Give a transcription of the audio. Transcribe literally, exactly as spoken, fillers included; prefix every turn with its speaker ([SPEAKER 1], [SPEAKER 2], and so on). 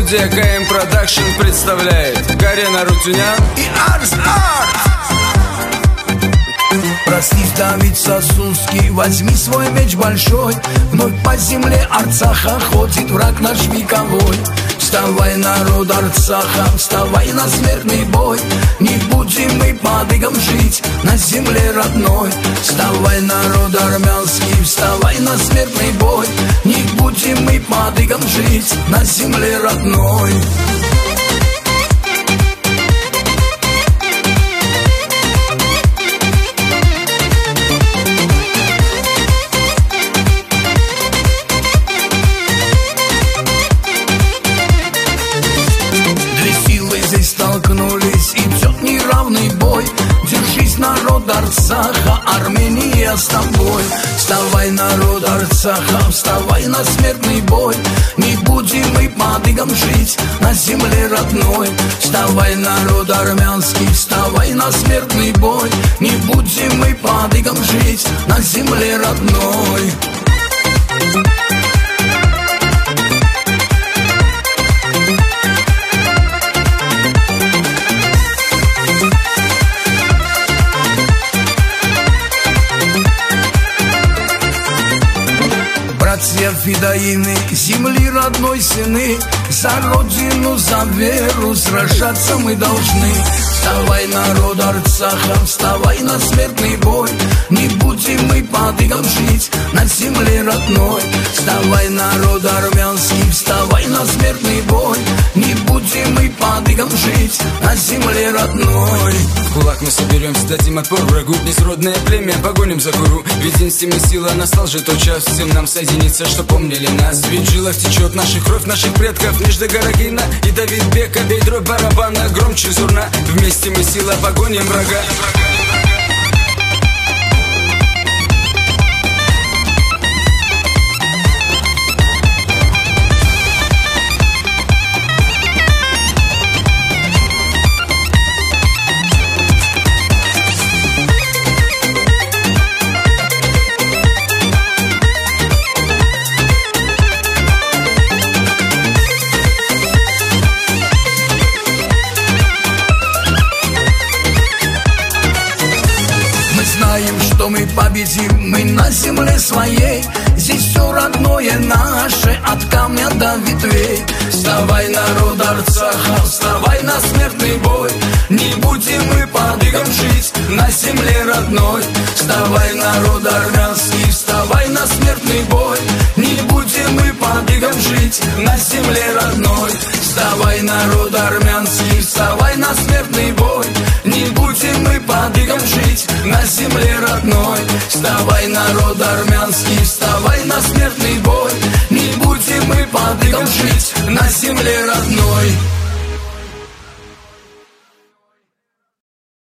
[SPEAKER 1] Студия КМ Продакшн представляет Карена Рутюнян
[SPEAKER 2] и Арс Арт. Проснись, Давид Сосунский, возьми свой меч большой. Вновь по земле Арцаха ходит враг наш вековой. Вставай, народ Арцаха, вставай на смертный бой. Не будем мы подыгом жить на земле родной. Вставай, народ армянский, вставай на смертный бой. Не будем мы подыгом жить на земле родной. Столкнулись, идет неравный бой. Держись, народ Арцаха, Армения с тобой. Вставай, народ Арцаха, вставай на смертный бой. Не будем мы подыгом жить на земле родной. Вставай, народ армянский, вставай на смертный бой. Не будем мы подыгом жить на земле родной. Братья фидаины, земли родной сыны, за родину, за веру сражаться мы должны. Вставай, народ Арцаха, вставай на смертный бой. Не будем мы подыгом жить на земле родной. Вставай, народ армянский, вставай на смертный бой. Не будем мы подыгом жить на земле родной.
[SPEAKER 1] В кулак мы соберемся, дадим отпор врагу. Несродное племя погоним за гуру. В единстве сила, настал же тот час всем нам соединиться, что помнили нас. Ведь в жилах течет наша кровь, наших предков. Нежда Гарагина и Давид Бека, бей дробь барабана, громче зурна. Вместе мы сила, погоним врага.
[SPEAKER 2] Что мы победим, мы на земле своей. Здесь все родное наше, от камня до ветвей. Вставай, народ Арцаха, вставай на смертный бой. Не будем мы подыгом жить на земле родной. Вставай, народ армянский, вставай на смертный бой. Не будем мы подыгом жить на земле родной. Вставай, народ армянский, вставай на смертный бой. Не будем мы подыгом жить на земле родной. Вставай, народ армянский, вставай